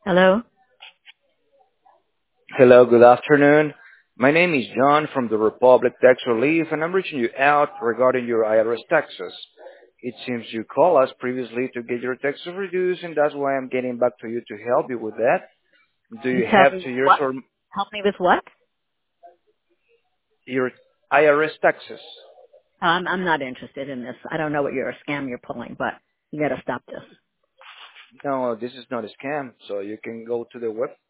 Hello? Hello, good afternoon. My name is John from the Republic Tax Relief, and I'm reaching you out regarding your IRS taxes. It seems you called us previously to get your taxes reduced, and that's why I'm getting back to you to help you with that. Do You you tell have me 2 years what? or Help me with what? your IRS taxes? I'm not interested in this. I don't know what you're a scam you're pulling, but you got to stop this. No, this is not a scam, so you can go to the web